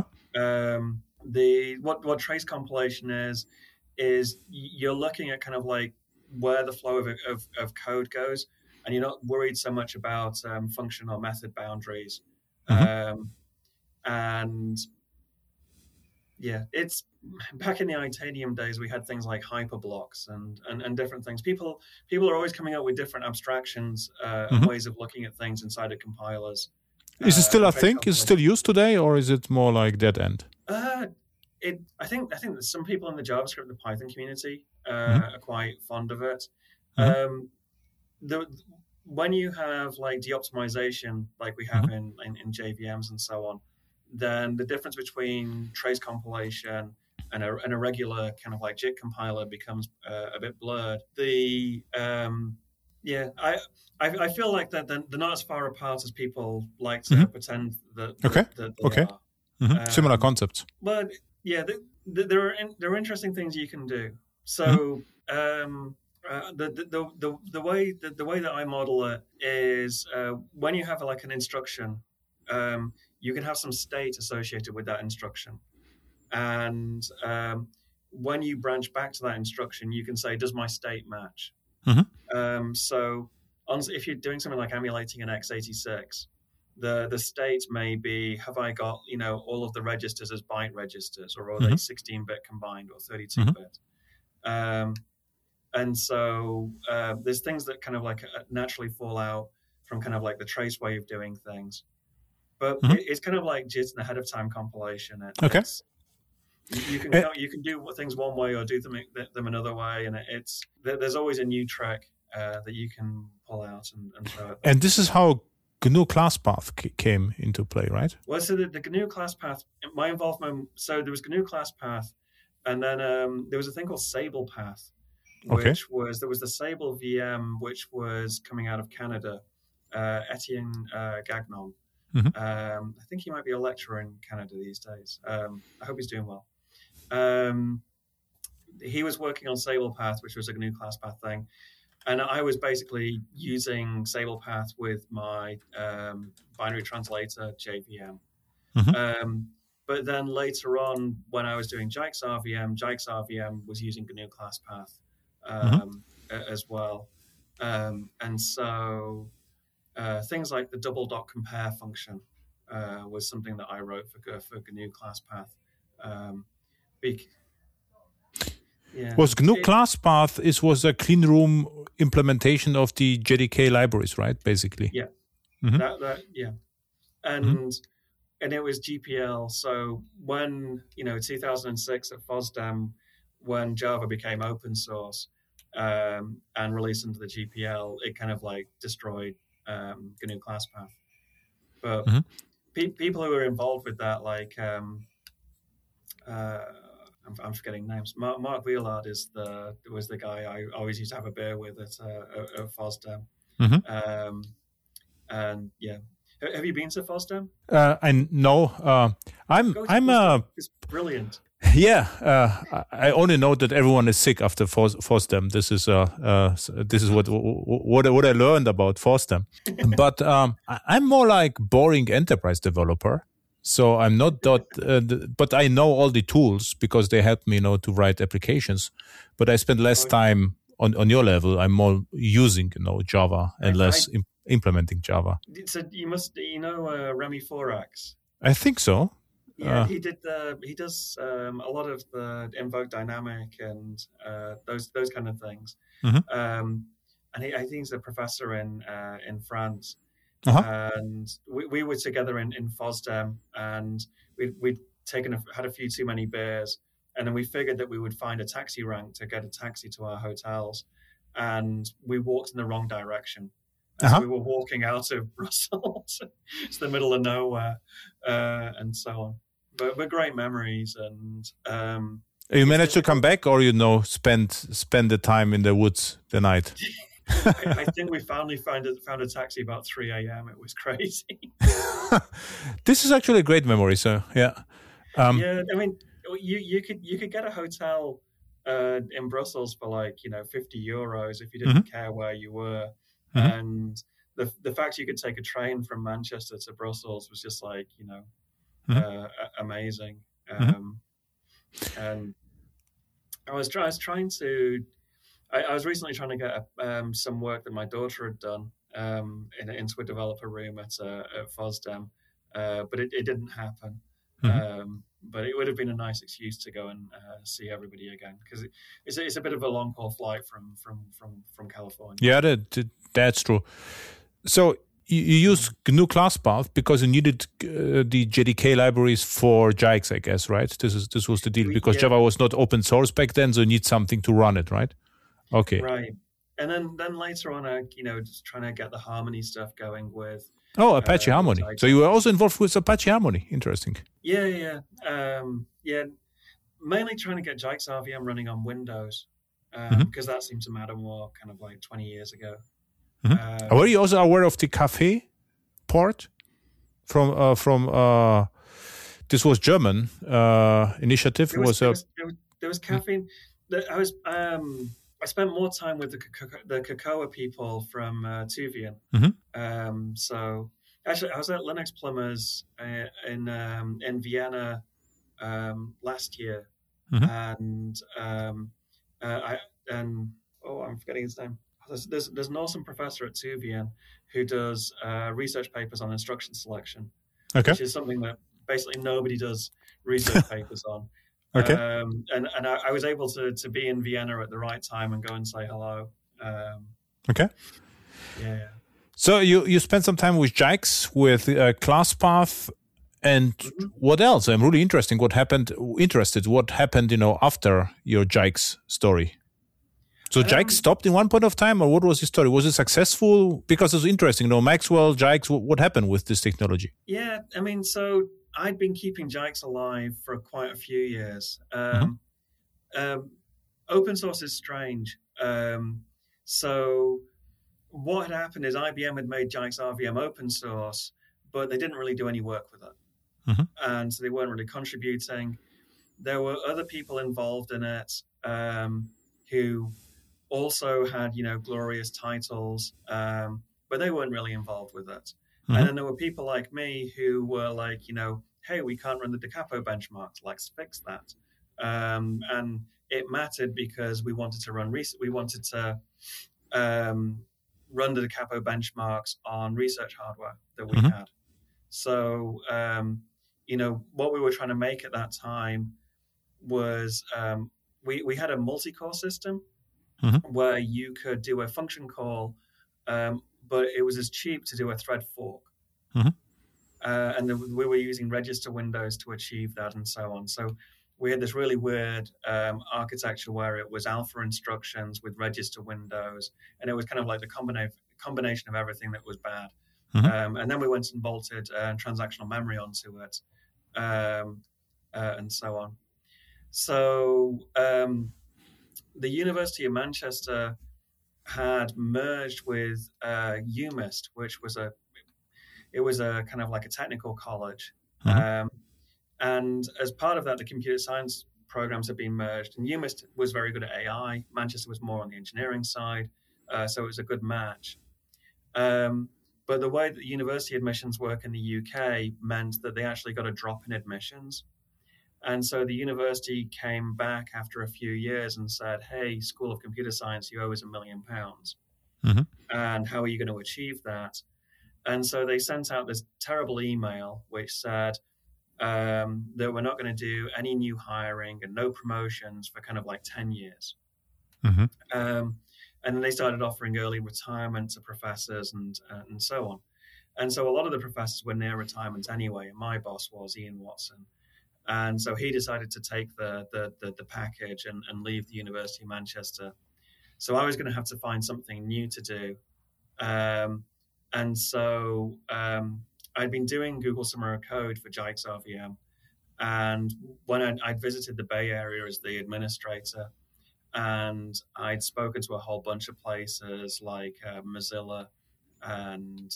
What trace compilation is you're looking at kind of like where the flow of code goes, and you're not worried so much about function or method boundaries. And yeah, it's back in the Itanium days, we had things like hyperblocks and different things. People are always coming up with different abstractions and ways of looking at things inside of compilers. Is it still a thing? Is it still used today, or is it more like dead end? I think that some people in the JavaScript and Python community are quite fond of it. When you have like de-optimization, like we have in JVMs and so on, then the difference between trace compilation and a regular kind of like JIT compiler becomes a bit blurred. I feel like that they're not as far apart as people like to pretend that. Okay. Similar concepts. But yeah, there are interesting things you can do. So the way that I model it is when you have like an instruction, you can have some state associated with that instruction, and when you branch back to that instruction, you can say, does my state match? So if you're doing something like emulating an x86, the state may be, have I got all of the registers as byte registers, or are they 16-bit combined or 32-bit? And so there's things that kind of like naturally fall out from kind of like the trace way of doing things, but it's kind of like JIT and ahead of time compilation. You can do things one way or do them another way, and there's always a new trick that you can pull out and throw it. And this is how GNU ClassPath came into play, right? Well, so the GNU ClassPath, my involvement. So there was GNU ClassPath, and then there was a thing called SablePath, which was the Sable VM, which was coming out of Canada. Etienne Gagnon. I think he might be a lecturer in Canada these days. I hope he's doing well. he was working on SablePath, which was a GNU ClassPath thing. And I was basically using SablePath with my binary translator, JVM. But then later on, when I was doing JIKES RVM was using GNU ClassPath as well. And so things like the double dot compare function was something that I wrote for GNU ClassPath. Was GNU ClassPath was a clean room implementation of the JDK libraries, right? Basically. Yeah. And it was GPL. So when 2006 at FOSDEM, when Java became open source and released into the GPL, it kind of like destroyed GNU ClassPath. But people who were involved with that, like I'm forgetting names. Mark Wielard was the guy I always used to have a beer with at FOSDEM. And yeah, have you been to FOSDEM? I know. It's brilliant. Yeah, I only know that everyone is sick after FOSDEM. This is what I learned about FOSDEM. But I'm more like boring enterprise developer. So I'm not that, but I know all the tools because they help me, to write applications. But I spend less time on your level. I'm more using, Java and less implementing Java. So you must, Remy Forax. I think so. Yeah, he does a lot of the Invoke Dynamic and those kind of things. And I think he's a professor in France. And we were together in FOSDEM, and we'd had a few too many beers, and then we figured that we would find a taxi rank to get a taxi to our hotels, and we walked in the wrong direction. So we were walking out of Brussels to the middle of nowhere, and so on. But great memories, and you managed to come back, or spend the time in the woods the night. I think we finally found a taxi about 3 a.m. It was crazy. This is actually a great memory. So yeah. Yeah, I mean, you could get a hotel in Brussels for like 50 euros if you didn't care where you were, and the fact you could take a train from Manchester to Brussels was just like amazing. And I was trying to. I was recently trying to get some work that my daughter had done into a developer room at FOSDEM, but it didn't happen. But it would have been a nice excuse to go and see everybody again, because it's a bit of a long haul flight from California. Yeah, that's true. So you use GNU ClassPath because you needed the JDK libraries for JIKES, I guess, right? This was the deal, because Java was not open source back then, so you need something to run it, right? Okay. Right. And then later on, just trying to get the Harmony stuff going with. Oh, Apache Harmony. So you were also involved with Apache Harmony. Interesting. Yeah. Mainly trying to get JIKES RVM running on Windows, because that seemed to matter more kind of like 20 years ago. Were you also aware of the Café port from this was German initiative? There was Café. I spent more time with the Cocoa people from Tuvian. So actually, I was at Linux Plumbers in Vienna last year, and I'm forgetting his name. There's an awesome professor at Tuvian who does research papers on instruction selection, which is something that basically nobody does research papers on. Okay. And I was able to be in Vienna at the right time and go and say hello. Okay. Yeah. So you spent some time with JIKES, with ClassPath, and what else? I'm really interested. What happened after your JIKES story? So JIKES stopped in one point of time, or what was the story? Was it successful? Because it's interesting, Maxwell, JIKES, what happened with this technology? Yeah, I mean, so I'd been keeping JIKES alive for quite a few years. Open source is strange. So what had happened is IBM had made JIKES RVM open source, but they didn't really do any work with it. And so they weren't really contributing. There were other people involved in it, who also had, glorious titles, but they weren't really involved with it. Mm-hmm. And then there were people like me who were like, hey, we can't run the Da Capo benchmarks. Let's fix that. And it mattered because we wanted to run run the Da Capo benchmarks on research hardware that we had. So, what we were trying to make at that time was we had a multi-core system where you could do a function call, but it was as cheap to do a thread fork. And we were using register windows to achieve that and so on. So we had this really weird architecture where it was alpha instructions with register windows, and it was kind of like the combination of everything that was bad. And then we went and bolted transactional memory onto it, and so on. So the University of Manchester had merged with UMIST, which was a kind of like a technical college. And as part of that, the computer science programs had been merged. And UMIST was very good at AI. Manchester was more on the engineering side. So it was a good match. But the way that university admissions work in the UK meant that they actually got a drop in admissions. And so the university came back after a few years and said, hey, School of Computer Science, you owe us £1 million. And how are you going to achieve that? And so they sent out this terrible email which said that we're not going to do any new hiring and no promotions for kind of like 10 years. And then they started offering early retirement to professors and so on. And so a lot of the professors were near retirement anyway. And my boss was Ian Watson. And so he decided to take the package and leave the University of Manchester. So I was going to have to find something new to do. And so I'd been doing Google Summer of Code for JICE RVM. And when I'd visited the Bay Area as the administrator, and I'd spoken to a whole bunch of places like Mozilla and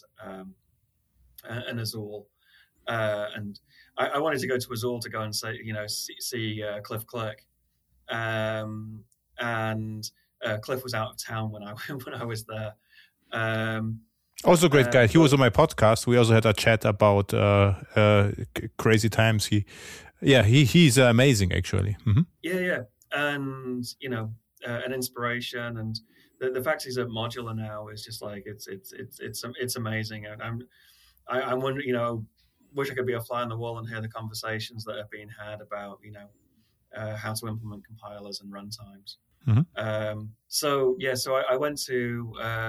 Azul. And I wanted to go to Azul to go and say, see Cliff Clerk. And Cliff was out of town when I was there. Also a great guy. He was on my podcast. We also had a chat about crazy times. He's amazing, actually. Yeah. And, an inspiration. And the fact he's at Modular now is just like, it's amazing. And I'm wondering, wish I could be a fly on the wall and hear the conversations that have been had about, how to implement compilers and runtimes. So I went to,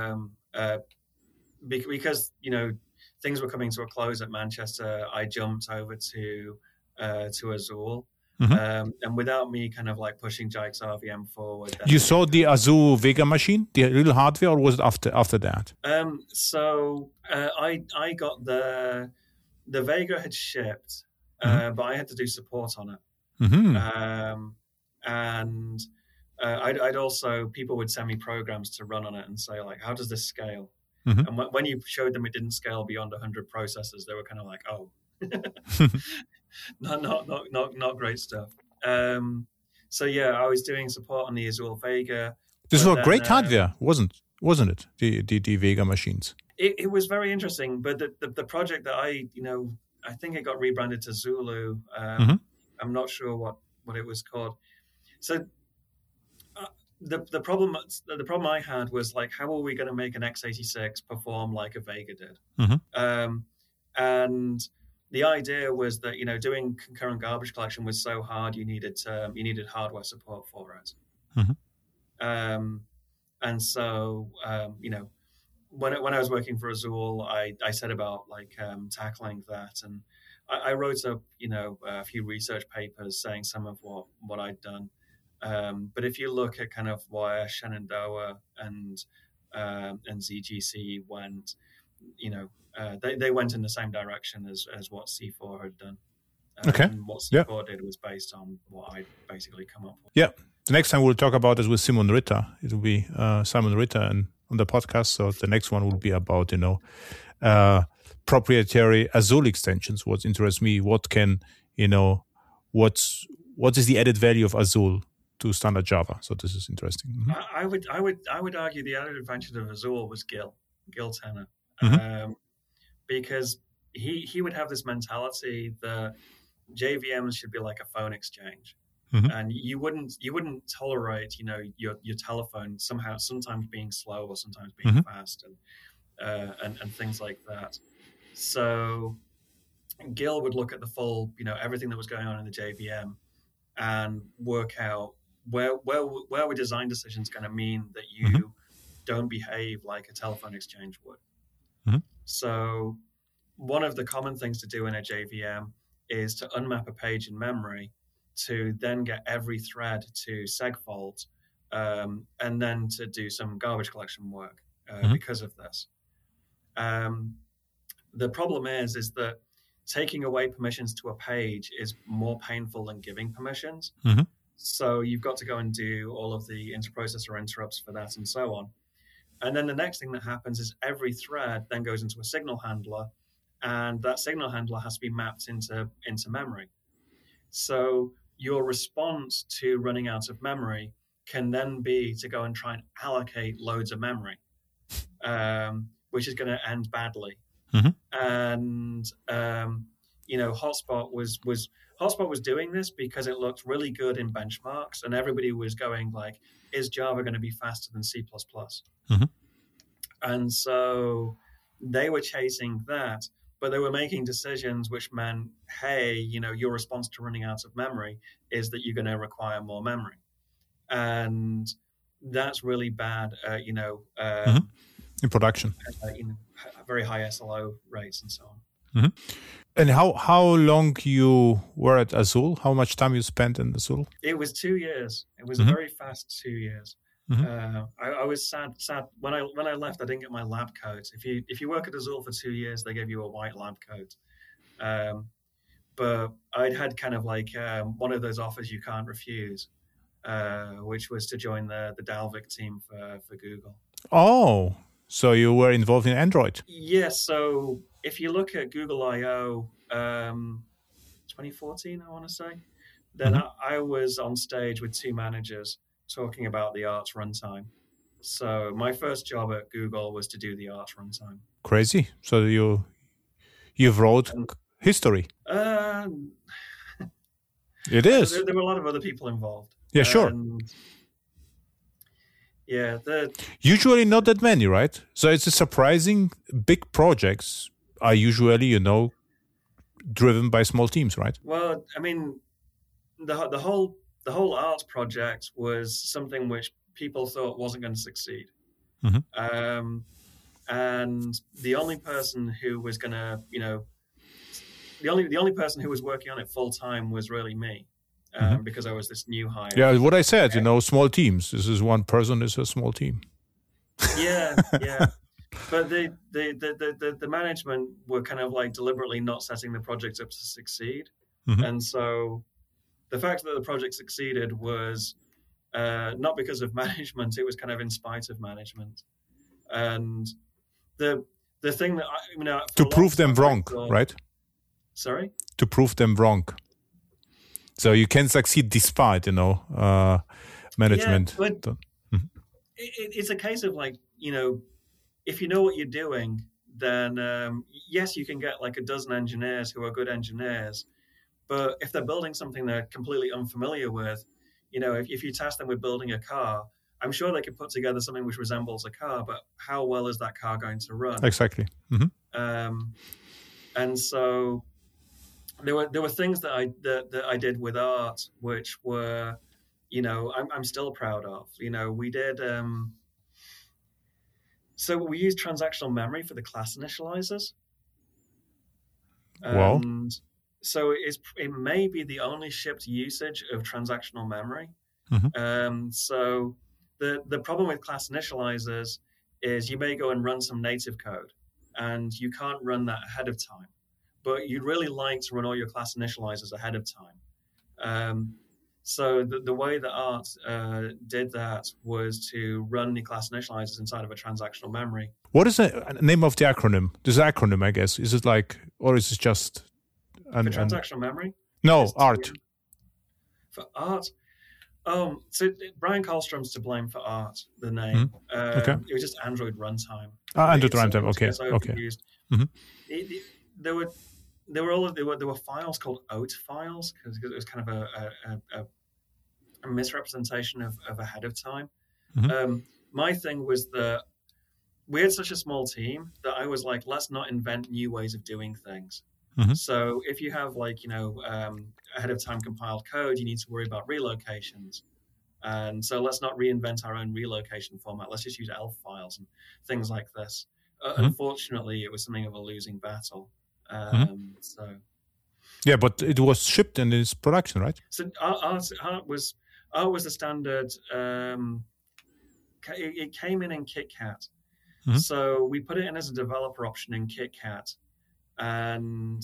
because, things were coming to a close at Manchester, I jumped over to Azul. And without me kind of like pushing JICE RVM forward. You saw the Azul Vega machine, the real hardware, or was it after that? So I got the Vega had shipped, but I had to do support on it. And I'd also, people would send me programs to run on it and say like, how does this scale? And when you showed them it didn't scale beyond 100 processors, they were kind of like, oh, not great stuff. So yeah, I was doing support on the Azul Vega. This was great hardware, wasn't it? The Vega machines. It was very interesting, but the project that I think it got rebranded to Zulu. I'm not sure what it was called. So the problem I had was like, how are we going to make an x86 perform like a Vega did? And the idea was that doing concurrent garbage collection was so hard, you needed hardware support for it. And so when I was working for Azul, I set about like tackling that, and I wrote up a few research papers saying some of what I'd done. But if you look at kind of where Shenandoah and ZGC went, they went in the same direction as what C4 had done. And what C4 did was based on what I'd basically come up with. Yeah. The next time we'll talk about is with Simon Ritter. It will be Simon Ritter on the podcast. So the next one will be about, proprietary Azul extensions. What interests me, what is the added value of Azul to standard Java. So this is interesting. I would argue the added advantage of Azul was Gil Tenner, because he would have this mentality that JVMs should be like a phone exchange, and you wouldn't tolerate your telephone sometimes being slow or sometimes being fast and things like that. So Gil would look at the full everything that was going on in the JVM and work out where were design decisions going to mean that you don't behave like a telephone exchange would. So one of the common things to do in a JVM is to unmap a page in memory to then get every thread to segfault, and then to do some garbage collection work because of this. The problem is that taking away permissions to a page is more painful than giving permissions. So you've got to go and do all of the interprocessor interrupts for that and so on. And then the next thing that happens is every thread then goes into a signal handler, and that signal handler has to be mapped into memory. So your response to running out of memory can then be to go and try and allocate loads of memory, which is going to end badly. And Hotspot was doing this because it looked really good in benchmarks, and everybody was going like, is Java going to be faster than C++? And so they were chasing that, but they were making decisions which meant, hey, your response to running out of memory is that you're going to require more memory. And that's really bad, in production. Very high SLO rates and so on. And how long you were at Azul? How much time you spent in Azul? It was 2 years. It was a very fast 2 years. I was sad when I left. I didn't get my lab coat. If you work at Azul for 2 years, they give you a white lab coat. But I'd had kind of like one of those offers you can't refuse, which was to join the Dalvik team for Google. Oh, so you were involved in Android? Yes. So if you look at Google I/O 2014, I want to say, then I was on stage with two managers talking about the Arch runtime. So my first job at Google was to do the Arch runtime. Crazy. So you've wrote history. It is. There were a lot of other people involved. Yeah, sure. Yeah. Usually not that many, right? So it's a surprising big projects are usually, driven by small teams, right? Well, I mean, the whole Arch project was something which people thought wasn't going to succeed. And the only person who was going to, the only person who was working on it full time was really me, because I was this new hire. Yeah, what I said, small teams. This is one person is a small team. Yeah. But the management were kind of like deliberately not setting the project up to succeed. And so the fact that the project succeeded was not because of management, it was kind of in spite of management. And the thing that to prove them wrong, right? Sorry? To prove them wrong. So you can succeed despite, management. Yeah, but it's a case of like, if you know what you're doing, then yes, you can get like a dozen engineers who are good engineers. But if they're building something they're completely unfamiliar with, if you task them with building a car, I'm sure they could put together something which resembles a car, but how well is that car going to run? Exactly. And so there were things that I did with Art which were, I'm still proud of. We did. So we used transactional memory for the class initializers. Wow. So it may be the only shipped usage of transactional memory. So the problem with class initializers is you may go and run some native code, and you can't run that ahead of time. But you'd really like to run all your class initializers ahead of time. So the way that Art did that was to run the class initializers inside of a transactional memory. What is the name of the acronym? This acronym, I guess. Is it like, or is it just... For transactional memory? No, Art. For Art, So Brian Karlstrom's to blame for Art, the name. Okay. It was just Android Runtime. Android Runtime. Okay. There were files called OAT files because it was kind of a misrepresentation of ahead of time. My thing was that we had such a small team that I was like, let's not invent new ways of doing things. So if you have ahead of time compiled code, you need to worry about relocations. And so let's not reinvent our own relocation format. Let's just use ELF files and things like this. Unfortunately, it was something of a losing battle. Yeah, but it was shipped in its production, right? So Art was the standard. It came in KitKat. So we put it in as a developer option in KitKat. And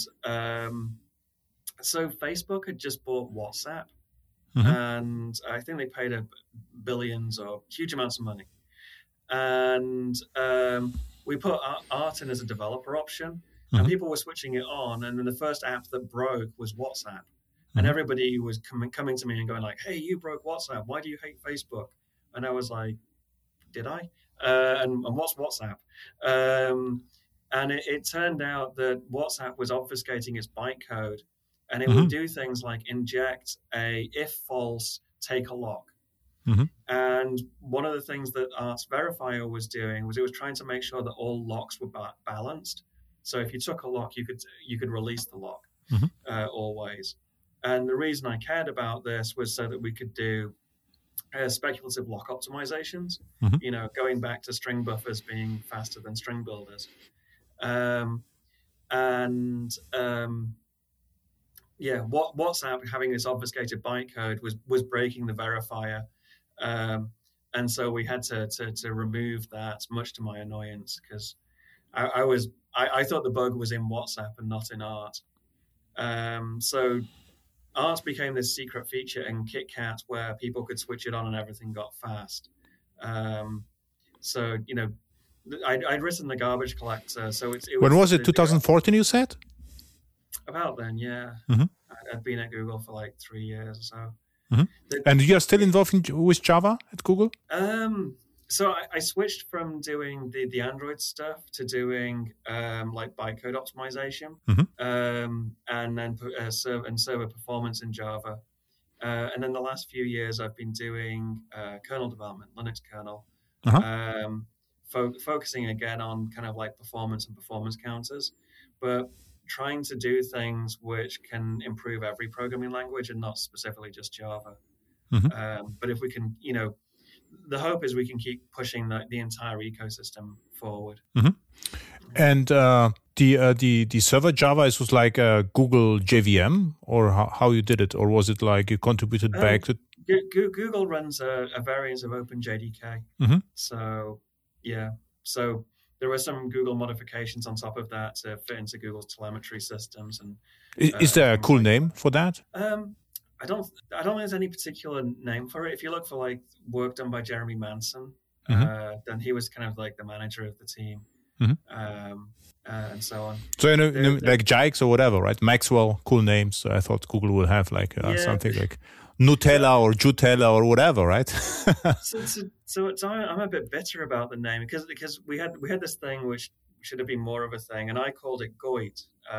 so Facebook had just bought WhatsApp. And I think they paid billions or huge amounts of money. And we put Art in as a developer option. And people were switching it on. And then the first app that broke was WhatsApp. And everybody was coming to me and going like, hey, you broke WhatsApp. Why do you hate Facebook? And I was like, did I? And what's WhatsApp? And it turned out that WhatsApp was obfuscating its bytecode. And it would do things like inject a if false, take a lock. And one of the things that Art's verifier was doing was it was trying to make sure that all locks were balanced. So if you took a lock, you could release the lock always. And the reason I cared about this was so that we could do speculative lock optimizations. Going back to string buffers being faster than string builders. WhatsApp having this obfuscated bytecode was breaking the verifier. And so we had to remove that, much to my annoyance, because I thought the bug was in WhatsApp and not in Art. So Art became this secret feature in KitKat where people could switch it on and everything got fast. I'd written the garbage collector. So when was it? 2014, you said? About then, yeah. I'd been at Google for like 3 years or so. And you're still involved with Java at Google? So I switched from doing the Android stuff to doing like bytecode optimization, and then server performance in Java. And then the last few years, I've been doing kernel development, Linux kernel, focusing again on kind of like performance and performance counters, but trying to do things which can improve every programming language and not specifically just Java. But if we can, the hope is we can keep pushing the entire ecosystem forward. And the server Java was like a Google JVM, or how you did it, or was it like you contributed back to? Google runs a variant of OpenJDK. So there were some Google modifications on top of that to fit into Google's telemetry systems. And is there a cool name for that? I don't think there's any particular name for it. If you look for like work done by Jeremy Manson, then he was kind of like the manager of the team, and so on. So like Jikes or whatever, right? Maxwell, cool names. So I thought Google would have like something like Nutella or Jutella or whatever, right? so I'm a bit bitter about the name because we had this thing which should have been more of a thing, and I called it Goit.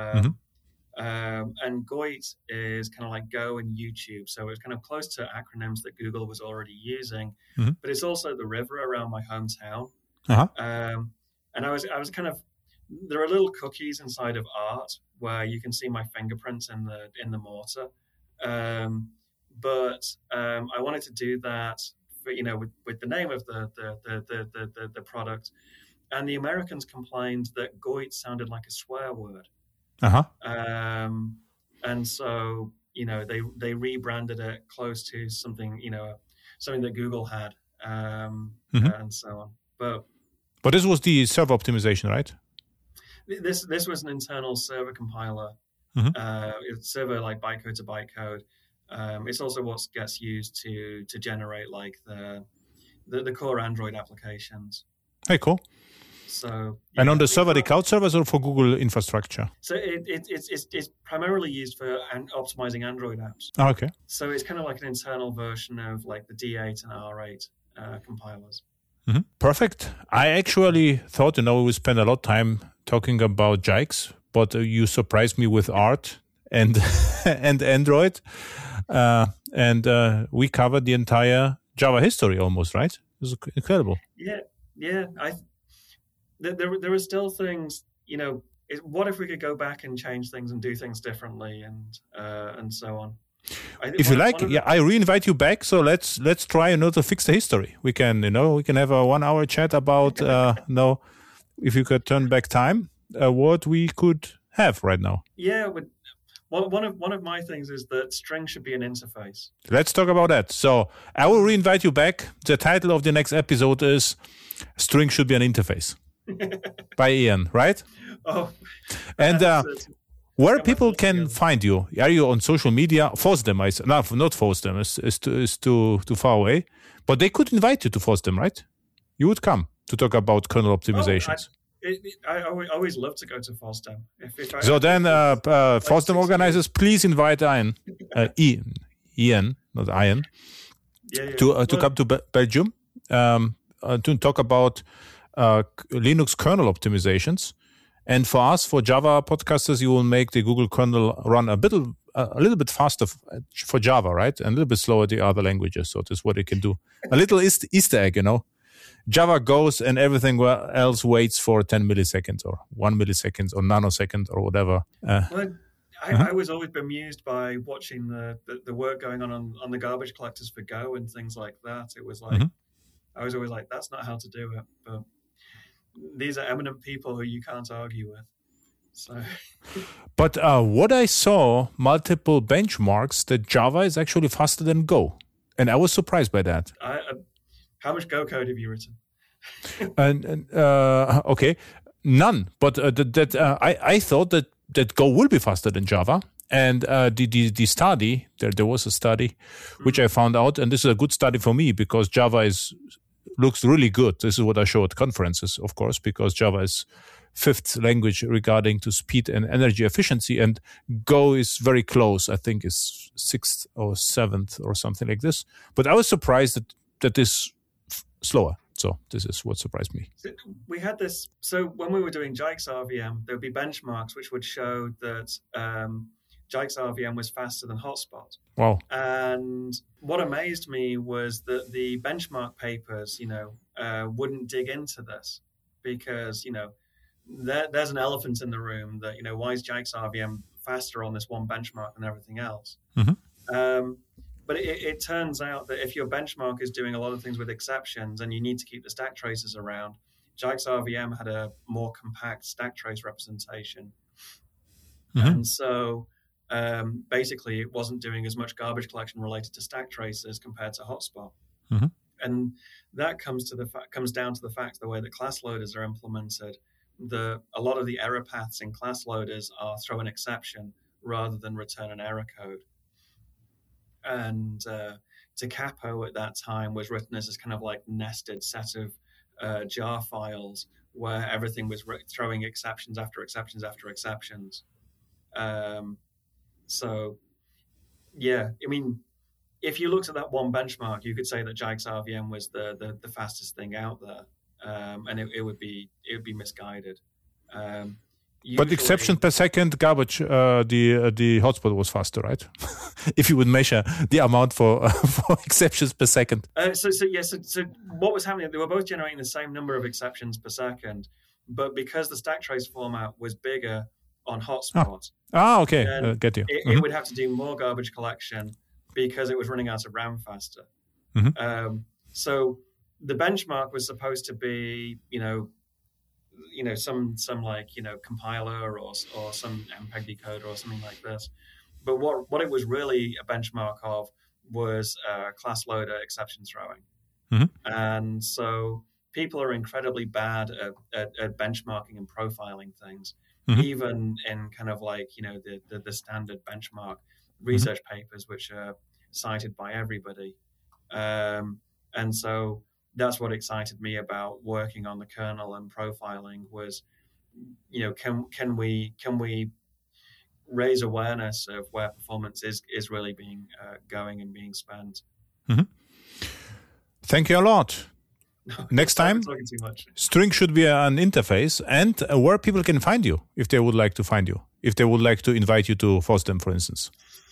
And Goit is kind of like Go and YouTube, so it's kind of close to acronyms that Google was already using, but it's also the river around my hometown. And I was kind of, there are little cookies inside of Art where you can see my fingerprints in the mortar, but I wanted to do that for, with the name of the product, and the Americans complained that Goit sounded like a swear word. And so, they rebranded it close to something, something that Google had, and so on. But this was the server optimization, right? This was an internal server compiler. It's server like bytecode to bytecode. It's also what gets used to generate like the core Android applications. Hey, cool. So, and on the server, the cloud servers, or for Google infrastructure? So it's primarily used for optimizing Android apps. Oh, okay. So it's kind of like an internal version of like the D8 and R8 compilers. Mm-hmm. Perfect. I actually thought, we would spend a lot of time talking about JIX, but you surprised me with Art and and Android, and we covered the entire Java history almost, right? It was incredible. Yeah. There are still things, what if we could go back and change things and do things differently and so on. If you like, I re-invite you back. So let's try to fix the history. We can have a 1 hour chat about if you could turn back time, what we could have right now. Yeah, one of my things is that string should be an interface. Let's talk about that. So I will re-invite you back. The title of the next episode is "String Should Be an Interface" by Ian, right? Oh, and. Where people can find you? Are you on social media? FOSDEM, not FOSDEM, is too far away. But they could invite you to FOSDEM, right? You would come to talk about kernel optimizations. I always love to go to FOSDEM. FOSDEM organizers, please invite Ian, not Ian, to come to Belgium to talk about Linux kernel optimizations. And for us, for Java podcasters, you will make the Google kernel run a little bit faster for Java, right? And a little bit slower the other languages. So this is what it can do. A little Easter egg, Java goes and everything else waits for 10 milliseconds or 1 millisecond or nanosecond or whatever. I was always bemused by watching the work going on the garbage collectors for Go and things like that. It was like, I was always like, that's not how to do it. But these are eminent people who you can't argue with. So, but what I saw, multiple benchmarks that Java is actually faster than Go, and I was surprised by that. How much Go code have you written? Okay, none. But I thought that Go will be faster than Java. And the study, there was a study which I found out, and this is a good study for me because Java looks really good. This is what I show at conferences, of course, because Java is 5th language regarding to speed and energy efficiency, and Go is very close. I think is 6th or 7th or something like this. But I was surprised that is slower. So this is what surprised me. We had this. So when we were doing JIX RVM, there would be benchmarks which would show that JIX RVM was faster than Hotspot. Wow. And what amazed me was that the benchmark papers, wouldn't dig into this because, there's an elephant in the room that, why is JIX RVM faster on this one benchmark than everything else? Mm-hmm. But it turns out that if your benchmark is doing a lot of things with exceptions and you need to keep the stack traces around, JIX RVM had a more compact stack trace representation. Mm-hmm. And so basically it wasn't doing as much garbage collection related to stack traces compared to Hotspot. Mm-hmm. And that comes down to the fact the way that class loaders are implemented. A lot of the error paths in class loaders are throw an exception rather than return an error code. And Tcapo at that time was written as this kind of like nested set of jar files where everything was throwing exceptions after exceptions after exceptions. So, yeah, I mean, if you looked at that one benchmark, you could say that JIX RVM was the fastest thing out there, and it would be misguided. But exception per second garbage, the Hotspot was faster, right? If you would measure the amount for exceptions per second. So what was happening? They were both generating the same number of exceptions per second, but because the stack trace format was bigger on Hotspot, okay, get you. It would have to do more garbage collection because it was running out of RAM faster. Mm-hmm. So the benchmark was supposed to be, some like, compiler or some MPEG decoder or something like this. But what it was really a benchmark of was class loader exception throwing. Mm-hmm. And so people are incredibly bad at benchmarking and profiling things, mm-hmm. even in kind of like, the standard benchmark research mm-hmm. papers, which are cited by everybody. And so that's what excited me about working on the kernel and profiling was, can we raise awareness of where performance is really being going and being spent. Mm-hmm. Thank you a lot. Next time, talking too much. String should be an interface, and where people can find you if they would like to find you, if they would like to invite you to FOSDEM, for instance.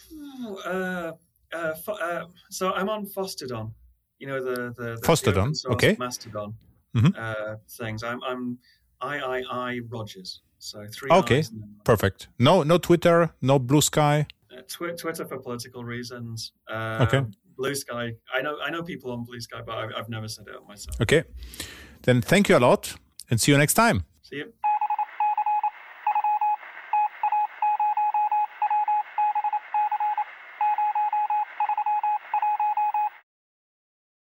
So I'm on Fosstodon, the Fosstodon, okay. Mastodon things. I'm III Rogers, so 3 okay, I's. Perfect. No Twitter, no Blue Sky. Twitter for political reasons. Okay. Blue Sky. I know people on Blue Sky, but I've never set it up myself. Okay. Then thank you a lot and see you next time. See you.